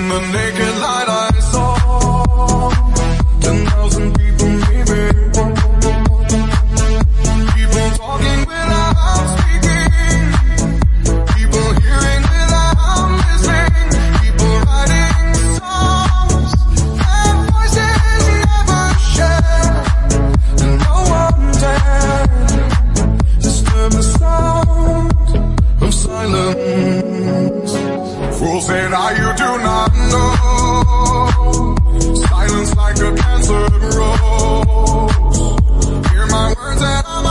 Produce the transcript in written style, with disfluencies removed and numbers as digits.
in the naked light I saw 10,000 people leaving. People talking without speaking. People hearing without listening. People writing songs their voices never share. And no one dared disturb the sound of silence. Fools say now you do not know. Silence like a cancer grows. Hear my words and I'm